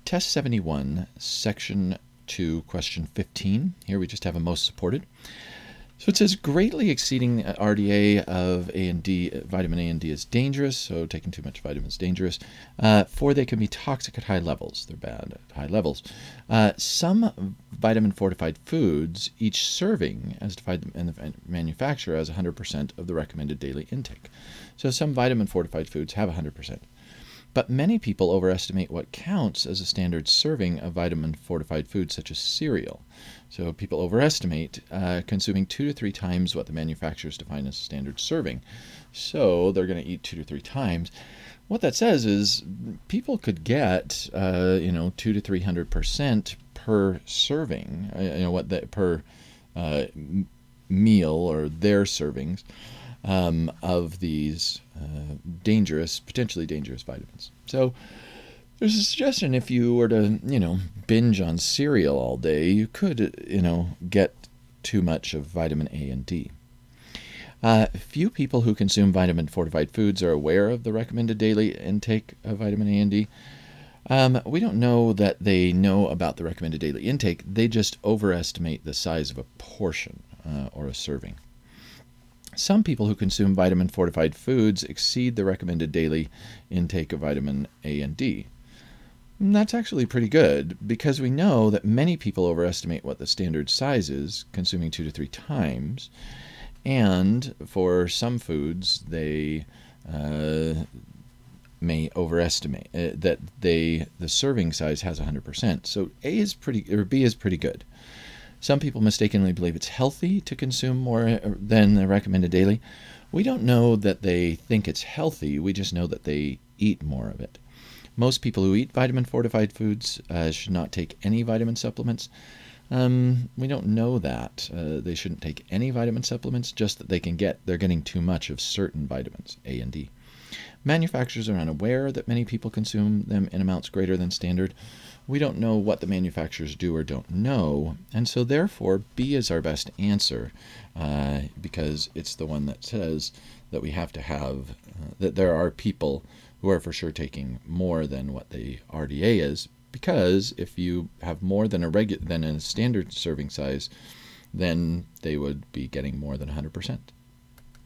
Test 71, Section 2, Question 15. Here we just have a most supported. So it says greatly exceeding RDA of A and D, vitamin A and D is dangerous, so taking too much vitamin is dangerous, for they can be toxic at high levels. They're bad at high levels. Some vitamin-fortified foods, each serving, as defined in the manufacturer, has 100% of the recommended daily intake. So some vitamin-fortified foods have 100%. But many people overestimate what counts as a standard serving of vitamin-fortified foods such as cereal. So people overestimate consuming 2 to 3 times what the manufacturers define as standard serving. So they're going to eat 2 to 3 times. What that says is people could get 200 to 300% per serving, per meal or their servings of these potentially dangerous vitamins. So there's a suggestion if you were to, binge on cereal all day, you could, get too much of vitamin A and D. Few people who consume vitamin-fortified foods are aware of the recommended daily intake of vitamin A and D. We don't know that they know about the recommended daily intake. They just overestimate the size of a portion or a serving. Some people who consume vitamin-fortified foods exceed the recommended daily intake of vitamin A and D. And that's actually pretty good because we know that many people overestimate what the standard size is, consuming 2 to 3 times. And for some foods, they may overestimate that the serving size has 100%. So B is pretty good. Some people mistakenly believe it's healthy to consume more than the recommended daily. We don't know that they think it's healthy. We just know that they eat more of it. Most people who eat vitamin-fortified foods should not take any vitamin supplements. We don't know that. They shouldn't take any vitamin supplements, just that they're getting too much of certain vitamins, A and D. Manufacturers are unaware that many people consume them in amounts greater than standard. We don't know what the manufacturers do or don't know, and so therefore B is our best answer because it's the one that says that we have to have, that there are people who are for sure taking more than what the RDA is, because if you have more than a standard serving size, then they would be getting more than 100%.